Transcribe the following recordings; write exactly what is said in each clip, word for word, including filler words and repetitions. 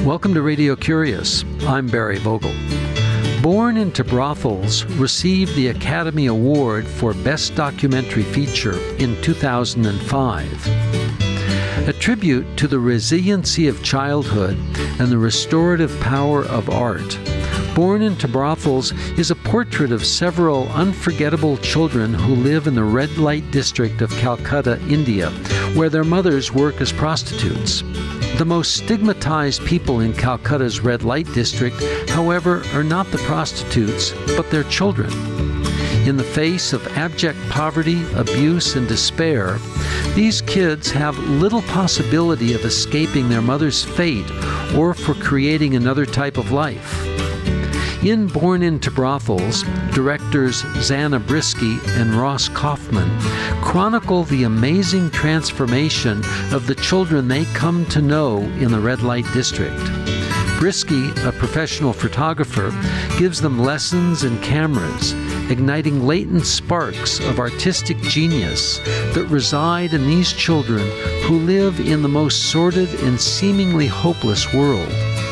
Welcome to Radio Curious. I'm Barry Vogel. Born into Brothels received the Academy Award for Best Documentary Feature in two thousand five. A tribute to the resiliency of childhood and the restorative power of art, Born into Brothels is a portrait of several unforgettable children who live in the red light district of Calcutta, India, where their mothers work as prostitutes. The most stigmatized people in Calcutta's red light district, however, are not the prostitutes, but their children. In the face of abject poverty, abuse, and despair, these kids have little possibility of escaping their mother's fate or for creating another type of life. In Born into Brothels, directors Zana Brisky and Ross Kaufman chronicle the amazing transformation of the children they come to know in the red light district. Brisky, a professional photographer, gives them lessons and cameras, igniting latent sparks of artistic genius that reside in these children who live in the most sordid and seemingly hopeless world.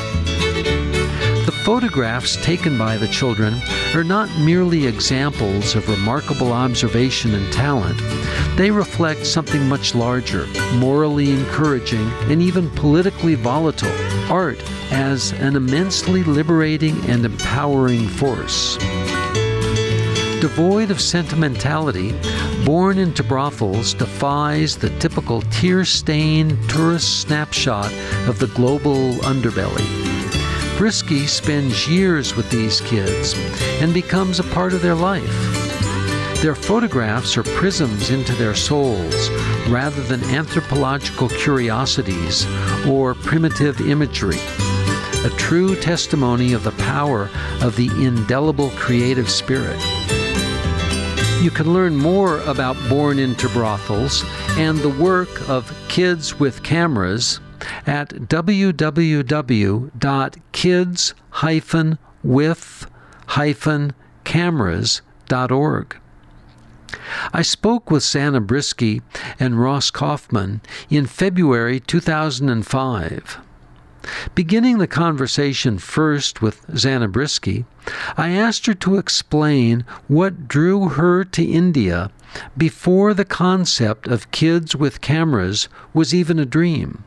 The photographs taken by the children are not merely examples of remarkable observation and talent. They reflect something much larger, morally encouraging, and even politically volatile: art as an immensely liberating and empowering force. Devoid of sentimentality, Born into Brothels defies the typical tear-stained tourist snapshot of the global underbelly. Brisky spends years with these kids and becomes a part of their life. Their photographs are prisms into their souls rather than anthropological curiosities or primitive imagery, a true testimony of the power of the indelible creative spirit. You can learn more about Born into Brothels and the work of Kids with Cameras at w w w dot kids dash with dash cameras dot org. I spoke with Zana Brisky and Ross Kaufman in February two thousand five. Beginning the conversation first with Zana Brisky, I asked her to explain what drew her to India before the concept of Kids with Cameras was even a dream.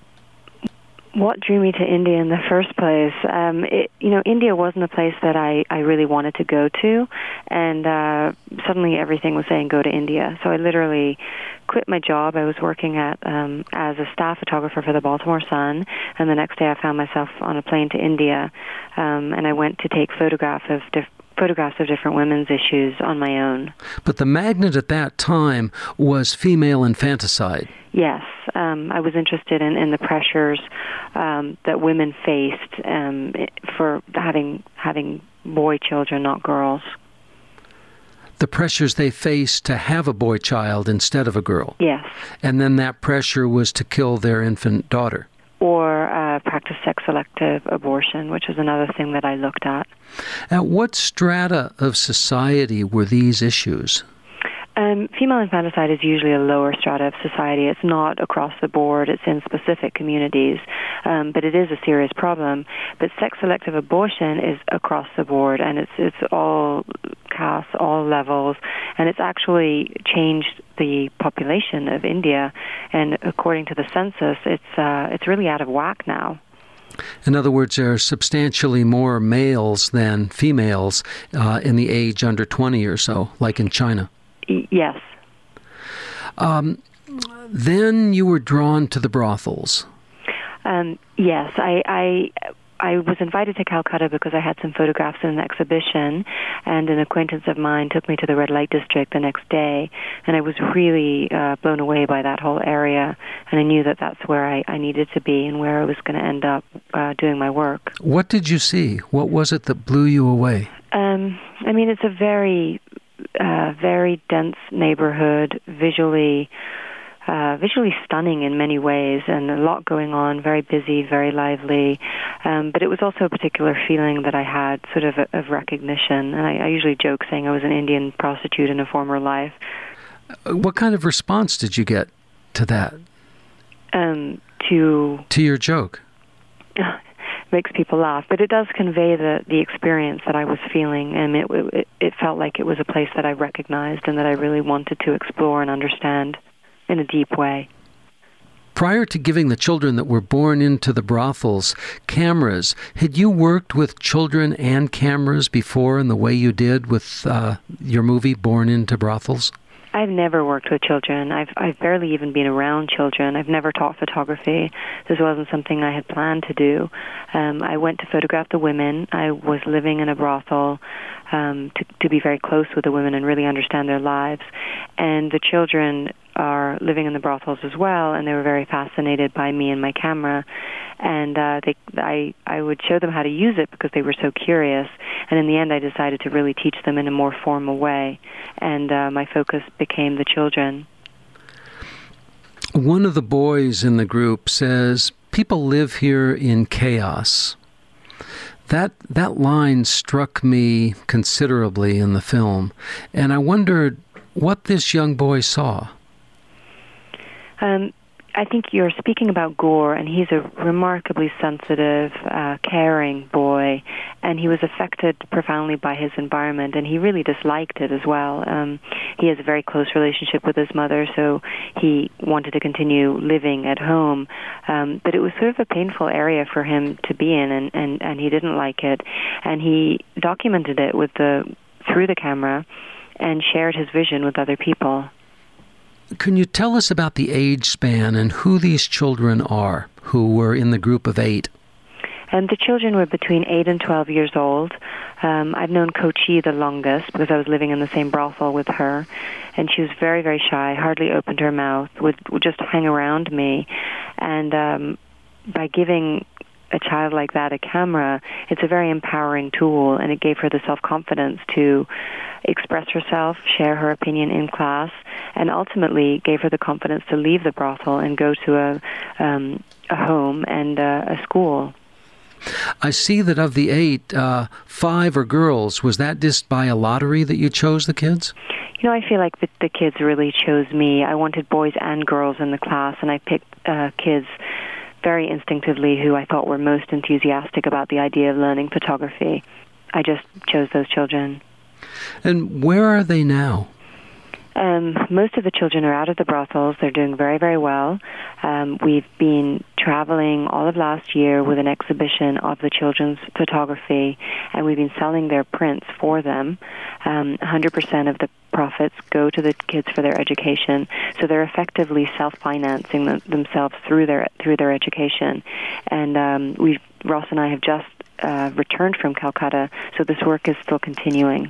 What drew me to India in the first place? Um, it, you know, India wasn't a place that I, I really wanted to go to, and uh, suddenly everything was saying go to India. So I literally quit my job. I was working at um, as a staff photographer for the Baltimore Sun, and the next day I found myself on a plane to India, um, and I went to take photographs of diff- photographs of different women's issues on my own. But the magnet at that time was female infanticide. Yes, um, I was interested in, in the pressures um, that women faced um, for having having boy children, not girls. The pressures they faced to have a boy child instead of a girl. Yes. And then that pressure was to kill their infant daughter. Or uh, practice sex-selective abortion, which is another thing that I looked at. At what strata of society were these issues? Um, female infanticide is usually a lower strata of society. It's not across the board. It's in specific communities. Um, but it is a serious problem. But sex-selective abortion is across the board, and it's it's all castes, all levels, and it's actually changed the population of India. And according to the census, it's uh, it's really out of whack now. In other words, there are substantially more males than females uh, in the age under twenty or so, like in China. Yes. Um, then you were drawn to the brothels. Um, yes, I, I I was invited to Calcutta because I had some photographs in an exhibition, and an acquaintance of mine took me to the red light district the next day, and I was really uh, blown away by that whole area, and I knew that that's where I, I needed to be and where I was going to end up uh, doing my work. What did you see? What was it that blew you away? Um, I mean, it's a very... Uh, very dense neighborhood, visually uh, visually stunning in many ways, and a lot going on, very busy, very lively. Um, but it was also a particular feeling that I had, sort of of recognition. And I, I usually joke saying I was an Indian prostitute in a former life. What kind of response did you get to that? Um, to to your joke? makes people laugh, but it does convey the, the experience that I was feeling, and it, it it felt like it was a place that I recognized and that I really wanted to explore and understand in a deep way. Prior to giving the children that were born into the brothels cameras, had you worked with children and cameras before in the way you did with uh, your movie, Born into Brothels? I've never worked with children. I've I've barely even been around children. I've never taught photography. This wasn't something I had planned to do. Um, I went to photograph the women. I was living in a brothel um, to, to be very close with the women and really understand their lives. And the children are living in the brothels as well, and they were very fascinated by me and my camera. And uh, they, I, I would show them how to use it because they were so curious. And in the end, I decided to really teach them in a more formal way. And uh, my focus became the children. One of the boys in the group says, "People live here in chaos." That that line struck me considerably in the film, and I wondered what this young boy saw. Um, I think you're speaking about Gore, and he's a remarkably sensitive, uh, caring boy, and he was affected profoundly by his environment, and he really disliked it as well. Um, he has a very close relationship with his mother, so he wanted to continue living at home, um, but it was sort of a painful area for him to be in, and, and, and he didn't like it, and he documented it with the through the camera and shared his vision with other people. Can you tell us about the age span and who these children are who were in the group of eight? And the children were between eight and twelve years old. Um, I've known Kochi the longest because I was living in the same brothel with her. And she was very, very shy, hardly opened her mouth, would, would just hang around me. And um, by giving a child like that a camera, it's a very empowering tool, and it gave her the self-confidence to express herself, share her opinion in class, and ultimately gave her the confidence to leave the brothel and go to a um, a home and uh, a school. I see that of the eight, uh, five are girls. Was that just by a lottery that you chose the kids? You know, I feel like the, the kids really chose me. I wanted boys and girls in the class, and I picked uh, kids very instinctively who I thought were most enthusiastic about the idea of learning photography. I just chose those children. And where are they now? Um, most of the children are out of the brothels. They're doing very, very well. Um, we've been traveling all of last year with an exhibition of the children's photography, and we've been selling their prints for them. Um, one hundred percent of the profits go to the kids for their education, so they're effectively self-financing them, themselves through their through their education. And um, we've Ross and I have just uh, returned from Calcutta, so this work is still continuing.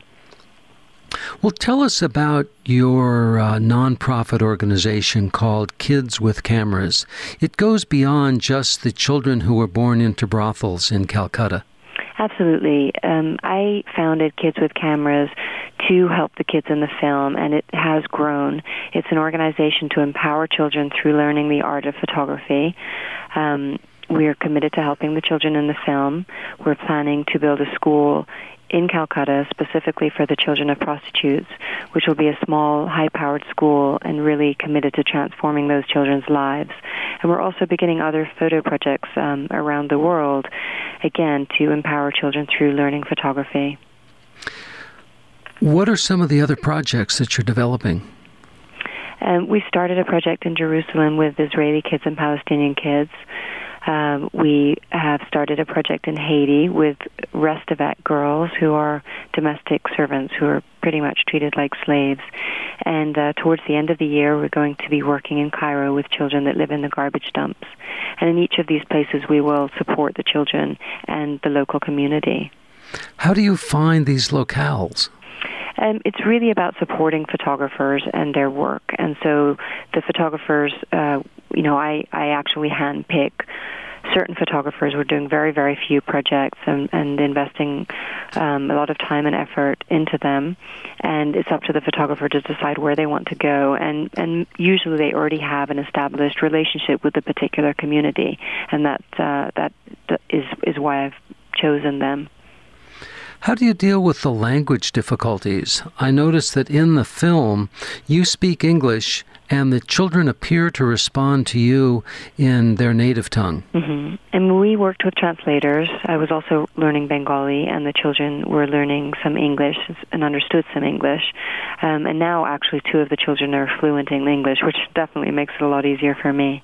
Well, tell us about your uh, nonprofit organization called Kids with Cameras. It goes beyond just the children who were born into brothels in Calcutta. Absolutely. Um, I founded Kids with Cameras to help the kids in the film, and it has grown. It's an organization to empower children through learning the art of photography. Um, we are committed to helping the children in the film. We're planning to build a school in Calcutta specifically for the children of prostitutes, which will be a small, high-powered school and really committed to transforming those children's lives. And we're also beginning other photo projects um, around the world, again, to empower children through learning photography. What are some of the other projects that you're developing? Um, we started a project in Jerusalem with Israeli kids and Palestinian kids. Um, we have started a project in Haiti with Restovac girls who are domestic servants who are pretty much treated like slaves. And uh, towards the end of the year, we're going to be working in Cairo with children that live in the garbage dumps. And in each of these places, we will support the children and the local community. How do you find these locales? Um, it's really about supporting photographers and their work. And so the photographers, uh, you know, I, I actually handpick certain photographers. We're doing very, very few projects and, and investing um, a lot of time and effort into them. And it's up to the photographer to decide where they want to go. And, and usually they already have an established relationship with the particular community. And that, uh, that is, is why I've chosen them. How do you deal with the language difficulties? I noticed that in the film, you speak English and the children appear to respond to you in their native tongue. Mm-hmm. And we worked with translators. I was also learning Bengali, and the children were learning some English and understood some English. Um, and now, actually, two of the children are fluent in English, which definitely makes it a lot easier for me.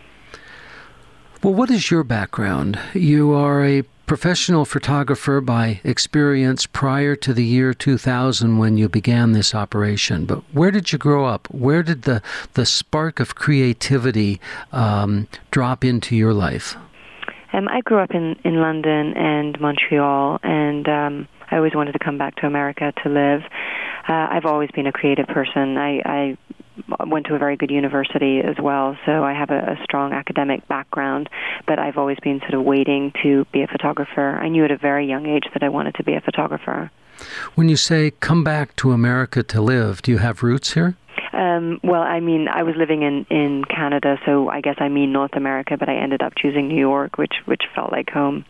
Well, what is your background? You are a professional photographer by experience prior to the year two thousand when you began this operation. But where did you grow up? Where did the, the spark of creativity um, drop into your life? Um, I grew up in, in London and Montreal, and um, I always wanted to come back to America to live. Uh, I've always been a creative person. I, I went to a very good university as well, so I have a, a strong academic background, but I've always been sort of waiting to be a photographer. I knew at a very young age that I wanted to be a photographer. When you say come back to America to live, do you have roots here? Um, well, I mean, I was living in, in Canada, so I guess I mean North America, but I ended up choosing New York, which, which felt like home.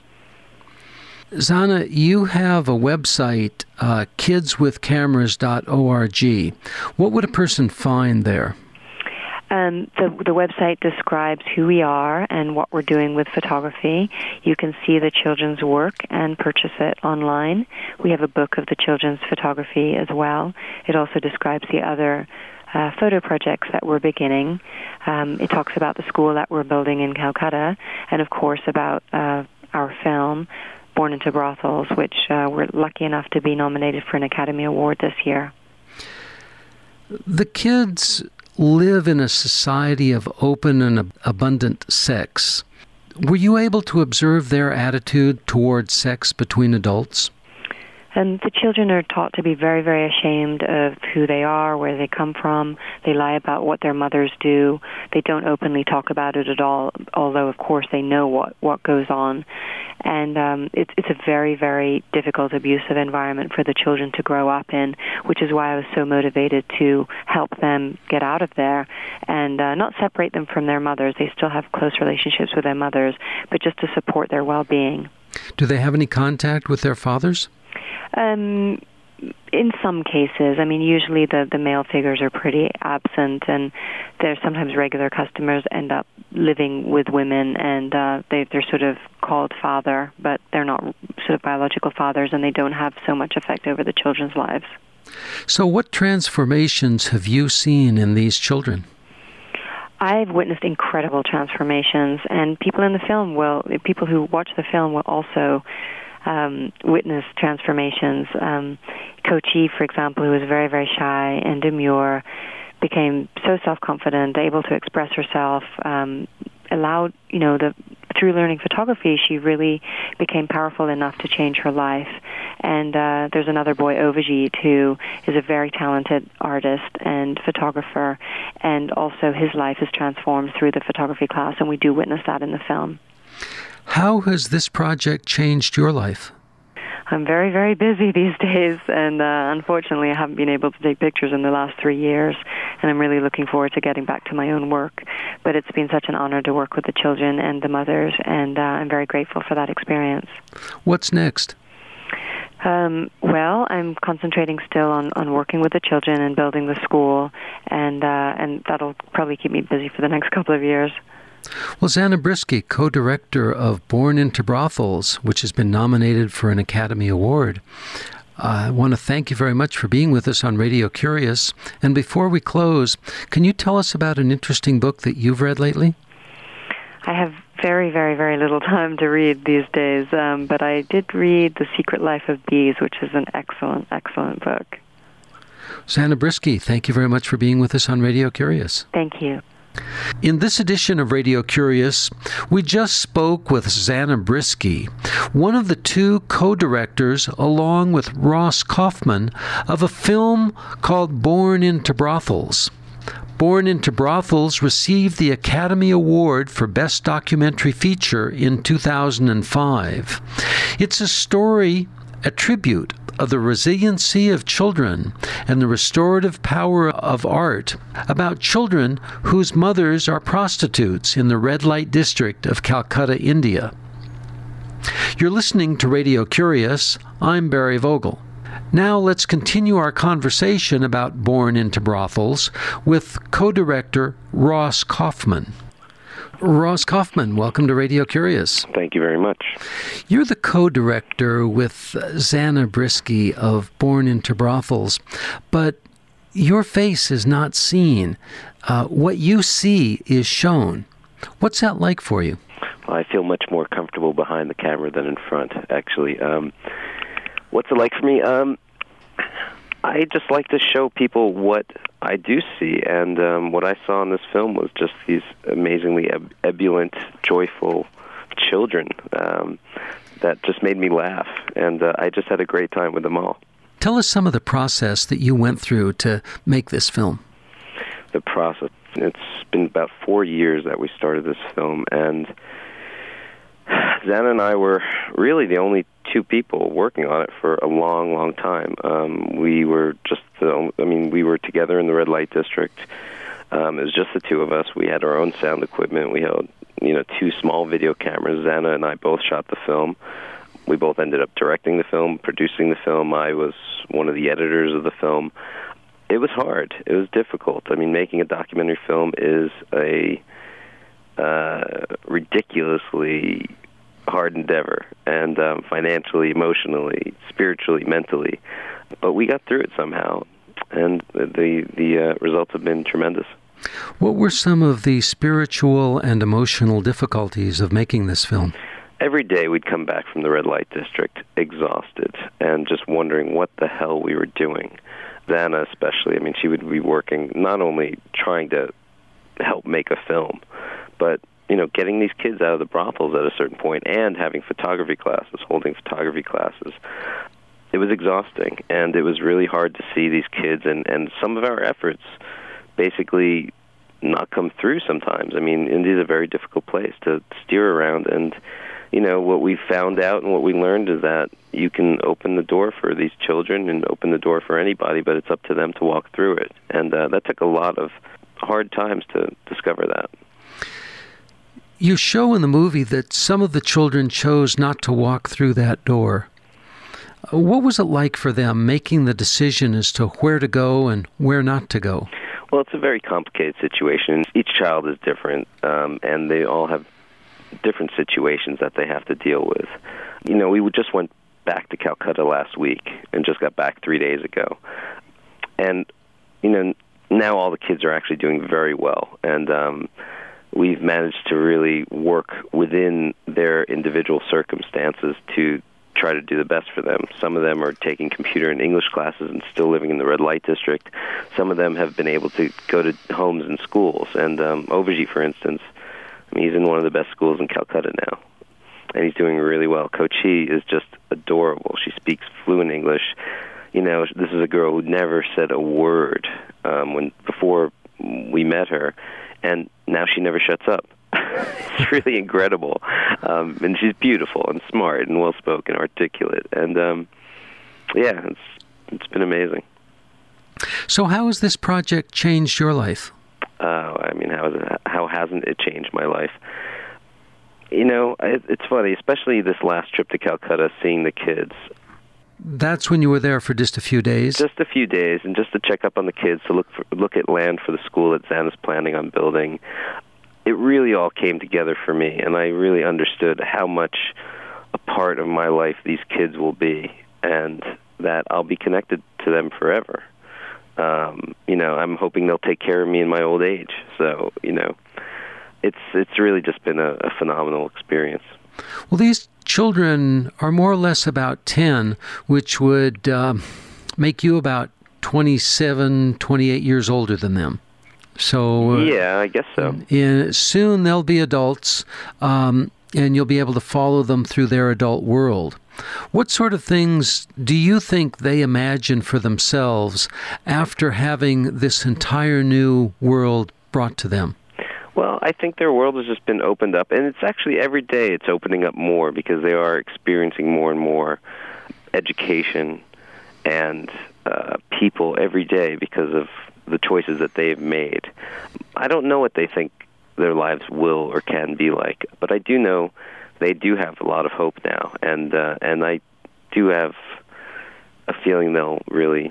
Zana, you have a website, uh, kids with cameras dot org. What would a person find there? Um, the, the website describes who we are and what we're doing with photography. You can see the children's work and purchase it online. We have a book of the children's photography as well. It also describes the other uh, photo projects that we're beginning. Um, it talks about the school that we're building in Calcutta, and of course about uh, our film, Born into Brothels, which uh, we're lucky enough to be nominated for an Academy Award this year. The kids live in a society of open and ab- abundant sex. Were you able to observe their attitude towards sex between adults? And the children are taught to be very, very ashamed of who they are, where they come from. They lie about what their mothers do. They don't openly talk about it at all, although, of course, they know what, what goes on. And um, it's, it's a very, very difficult, abusive environment for the children to grow up in, which is why I was so motivated to help them get out of there and uh, not separate them from their mothers. They still have close relationships with their mothers, but just to support their well-being. Do they have any contact with their fathers? Um, in some cases. I mean, usually the, the male figures are pretty absent, and there's sometimes regular customers end up living with women, and uh, they, they're sort of called father, but they're not sort of biological fathers, and they don't have so much effect over the children's lives. So what transformations have you seen in these children? I've witnessed incredible transformations, and people in the film will, people who watch the film will also Um, witness transformations. Um, Kochi, for example, who was very, very shy and demure, became so self-confident, able to express herself, um, allowed, you know, the through learning photography, she really became powerful enough to change her life. And uh, there's another boy, Ovajit, who is a very talented artist and photographer, and also his life is transformed through the photography class, and we do witness that in the film. How has this project changed your life? I'm very, very busy these days, and uh, unfortunately I haven't been able to take pictures in the last three years, and I'm really looking forward to getting back to my own work. But it's been such an honor to work with the children and the mothers, and uh, I'm very grateful for that experience. What's next? Um, well, I'm concentrating still on, on working with the children and building the school, and uh, and that'll probably keep me busy for the next couple of years. Well, Zana Bryski, co-director of Born into Brothels, which has been nominated for an Academy Award, uh, I want to thank you very much for being with us on Radio Curious. And before we close, can you tell us about an interesting book that you've read lately? I have very, very, very little time to read these days, um, but I did read The Secret Life of Bees, which is an excellent, excellent book. Zana Bryski, thank you very much for being with us on Radio Curious. Thank you. In this edition of Radio Curious, we just spoke with Zana Bryski, one of the two co-directors, along with Ross Kaufman, of a film called Born into Brothels. Born into Brothels received the Academy Award for Best Documentary Feature in two thousand five. It's a story, a tribute of the resiliency of children and the restorative power of art, about children whose mothers are prostitutes in the red light district of Calcutta, India. You're listening to Radio Curious. I'm Barry Vogel. Now let's continue our conversation about Born into Brothels with co-director Ross Kaufman. Ross Kaufman, welcome to Radio Curious. Thank you very much. You're the co-director with Zana Brisky of Born into Brothels, but your face is not seen. Uh, what you see is shown. What's that like for you? Well, I feel much more comfortable behind the camera than in front, actually. Um, what's it like for me? Um, I just like to show people what I do see, and um, what I saw in this film was just these amazingly eb- ebullient, joyful children um, that just made me laugh, and uh, I just had a great time with them all. Tell us some of the process that you went through to make this film. The process. It's been about four years that we started this film, and Zana and I were really the only two people working on it for a long, long time. Um, we were just, the, I mean, we were together in the red light district. Um, it was just the two of us. We had our own sound equipment. We had, you know, two small video cameras. Zana and I both shot the film. We both ended up directing the film, producing the film. I was one of the editors of the film. It was hard. It was difficult. I mean, making a documentary film is a uh, ridiculously hard endeavor, and um, financially, emotionally, spiritually, mentally. But we got through it somehow, and the the uh, results have been tremendous. What were some of the spiritual and emotional difficulties of making this film? Every day we'd come back from the red light district exhausted and just wondering what the hell we were doing. Zana especially, I mean, she would be working not only trying to help make a film, but, you know, getting these kids out of the brothels at a certain point and having photography classes, holding photography classes. It was exhausting, and it was really hard to see these kids, and, and some of our efforts basically not come through sometimes. I mean, India's a very difficult place to steer around, and, you know, what we found out and what we learned is that you can open the door for these children and open the door for anybody, but it's up to them to walk through it. And uh, that took a lot of hard times to discover that. You show in the movie that some of the children chose not to walk through that door. What was it like for them making the decision as to where to go and where not to go? Well, it's a very complicated situation. Each child is different, um, and they all have different situations that they have to deal with. You know, we just went back to Calcutta last week and just got back three days ago. And, you know, now all the kids are actually doing very well. And um, we've managed to really work within their individual circumstances to try to do the best for them. Some of them are taking computer and English classes and still living in the red light district. Some of them have been able to go to homes and schools. And um, Ovaji, for instance, I mean, he's in one of the best schools in Calcutta now, and he's doing really well. Kochi is just adorable. She speaks fluent English. You know, this is a girl who never said a word um, when before we met her, and now she never shuts up. It's really incredible. Um, and she's beautiful and smart and well-spoken, articulate. And, um, yeah, it's it's been amazing. So how has this project changed your life? Uh, I mean, how, is it, how hasn't it changed my life? You know, it, it's funny, especially this last trip to Calcutta, seeing the kids. That's when you were there for just a few days? Just a few days, and just to check up on the kids, to look for, look at land for the school that Zana's planning on building. It really all came together for me, and I really understood how much a part of my life these kids will be, and that I'll be connected to them forever. Um, you know, I'm hoping they'll take care of me in my old age. So, you know, it's it's really just been a, a phenomenal experience. Well, these children are more or less about ten, which would uh, make you about twenty-seven, twenty-eight years older than them. So uh, yeah, I guess so. In, soon they'll be adults, um, and you'll be able to follow them through their adult world. What sort of things do you think they imagine for themselves after having this entire new world brought to them? Well, I think their world has just been opened up, and it's actually every day it's opening up more because they are experiencing more and more education and uh, people every day because of the choices that they've made. I don't know what they think their lives will or can be like, but I do know they do have a lot of hope now, and uh, and I do have a feeling they'll really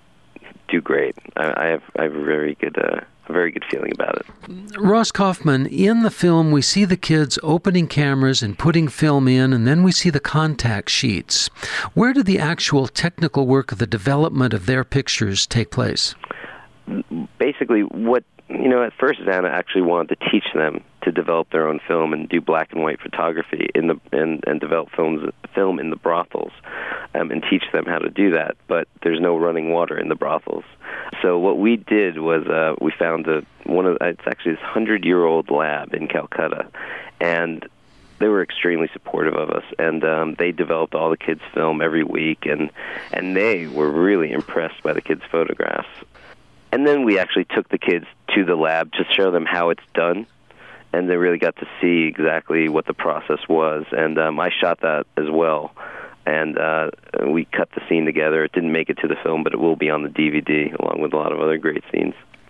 do great. I, I have I have a very good uh, a very good feeling about it. Ross Kauffman, in the film, we see the kids opening cameras and putting film in, and then we see the contact sheets. Where did the actual technical work of the development of their pictures take place? Basically, what you know, at first, Xana actually wanted to teach them to develop their own film and do black and white photography in the and, and develop films film in the brothels, um, and teach them how to do that. But there's no running water in the brothels. So what we did was uh, we found a one of it's actually this hundred-year-old lab in Calcutta, and they were extremely supportive of us, and um, they developed all the kids' film every week, and and they were really impressed by the kids' photographs. And then we actually took the kids to the lab to show them how it's done, and they really got to see exactly what the process was. And um, I shot that as well, and uh, we cut the scene together. It didn't make it to the film, but it will be on the D V D, along with a lot of other great scenes.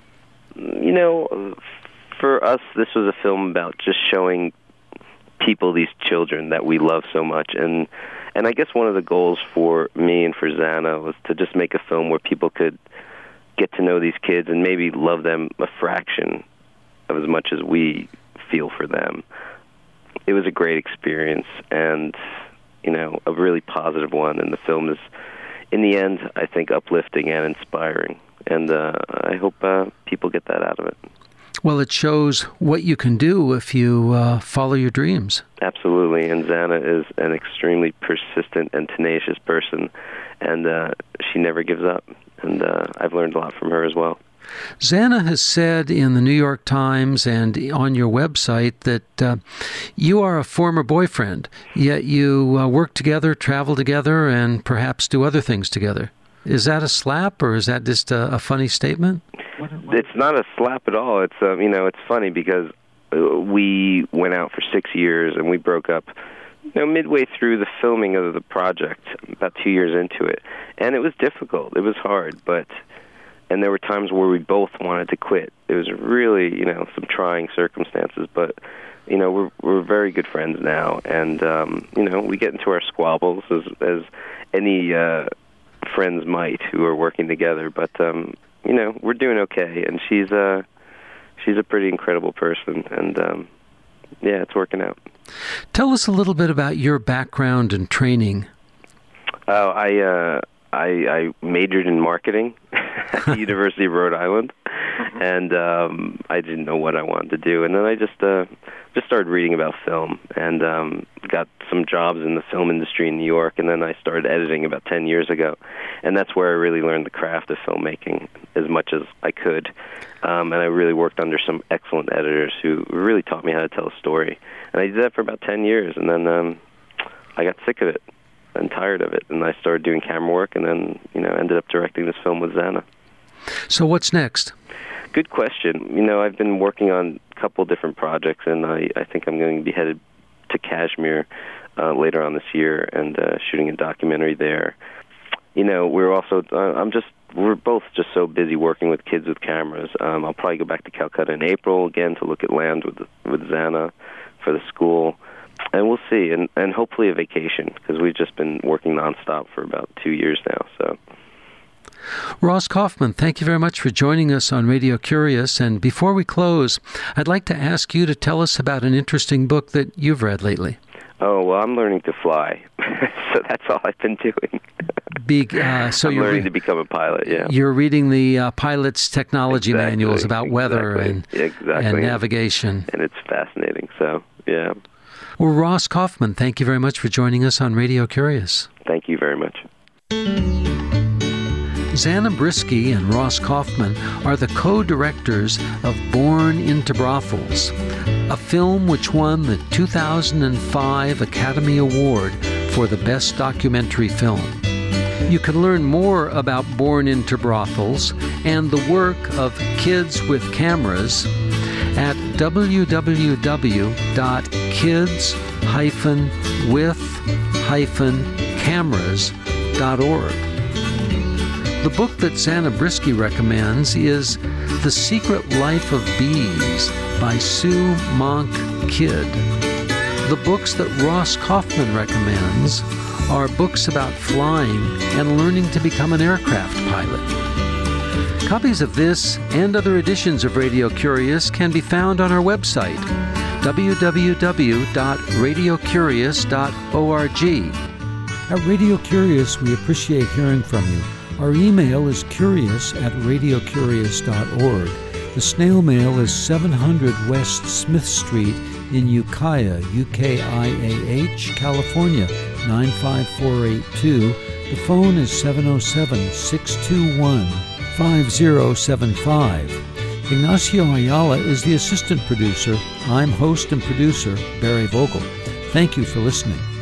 You know, for us, this was a film about just showing people these children that we love so much. And, and I guess one of the goals for me and for Xana was to just make a film where people could get to know these kids and maybe love them a fraction of as much as we feel for them. It was a great experience, and, you know, a really positive one, and the film is, in the end, I think, uplifting and inspiring, and uh, I hope uh, people get that out of it. Well, it shows what you can do if you uh, follow your dreams. Absolutely, and Xana is an extremely persistent and tenacious person, and uh, she never gives up. And uh, I've learned a lot from her as well. Xana has said in the New York Times and on your website that uh, you are a former boyfriend, yet you uh, work together, travel together, and perhaps do other things together. Is that a slap, or is that just a, a funny statement? It's not a slap at all. It's um, you know, it's funny because we went out for six years and we broke up, you know, midway through the filming of the project, about two years into it. And it was difficult. It was hard, but, and there were times where we both wanted to quit. It was really, you know, some trying circumstances, but, you know, we're we're very good friends now. And, um, you know, we get into our squabbles as, as any uh, friends might who are working together, but, um, you know, we're doing okay. And she's, uh, she's a pretty incredible person, and, um, yeah, it's working out. Tell us a little bit about your background and training. Oh, I uh, I, I majored in marketing at the University of Rhode Island, and um, I didn't know what I wanted to do. And then I just uh, just started reading about film, and um, got some jobs in the film industry in New York. And then I started editing about ten years ago, and that's where I really learned the craft of filmmaking as much as I could. Um, and I really worked under some excellent editors who really taught me how to tell a story. And I did that for about ten years, and then um, I got sick of it and tired of it, and I started doing camera work, and then, you know, ended up directing this film with Xana. So what's next? Good question. You know, I've been working on a couple different projects, and I, I think I'm going to be headed to Kashmir uh, later on this year and uh, shooting a documentary there. You know, we're also, uh, I'm just, we're both just so busy working with kids with cameras. Um, I'll probably go back to Calcutta in April again to look at land with with Xana for the school. And we'll see, and, and hopefully a vacation, because we've just been working nonstop for about two years now. So, Ross Kauffman, thank you very much for joining us on Radio Curious. And before we close, I'd like to ask you to tell us about an interesting book that you've read lately. Oh, well, I'm learning to fly, so that's all I've been doing. Be, uh, so I'm you're learning re- to become a pilot, yeah. You're reading the uh, pilot's technology exactly, manuals about weather exactly, and, exactly. and navigation. And it's fascinating, so, yeah. Well, Ross Kauffman, thank you very much for joining us on Radio Curious. Thank you very much. Xana Briski and Ross Kauffman are the co-directors of Born into Brothels, a film which won the two thousand five Academy Award for the Best Documentary Film. You can learn more about Born into Brothels and the work of Kids with Cameras at w w w dot kids dash with dash cameras dot org. The book that Xana Briski recommends is The Secret Life of Bees by Sue Monk Kidd. The books that Ross Kauffman recommends are books about flying and learning to become an aircraft pilot. Copies of this and other editions of Radio Curious can be found on our website, w w w dot radio curious dot org. At Radio Curious, we appreciate hearing from you. Our email is curious at radio curious dot org. The snail mail is seven hundred West Smith Street in Ukiah, U K I A H, California, nine five four eight two. The phone is seven oh seven, six two one, five oh seven five. Ignacio Ayala is the assistant producer. I'm host and producer Barry Vogel. Thank you for listening.